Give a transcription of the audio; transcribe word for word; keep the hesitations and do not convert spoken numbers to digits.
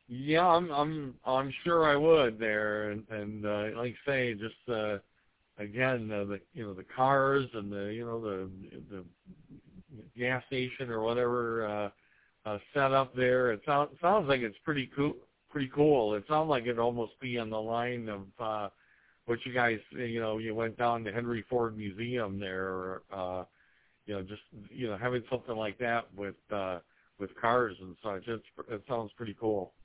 Yeah, I'm I'm I'm sure I would there, and and uh, like I say, just uh, again uh, the you know the cars and the you know the the gas station or whatever uh, uh, set up there. It sounds sounds like it's pretty cool. Pretty cool. It sounds like it'd almost be on the line of uh, what you guys you know you went down to Henry Ford Museum there, or, uh, you know just you know having something like that with uh, with cars and such. It's, it sounds pretty cool.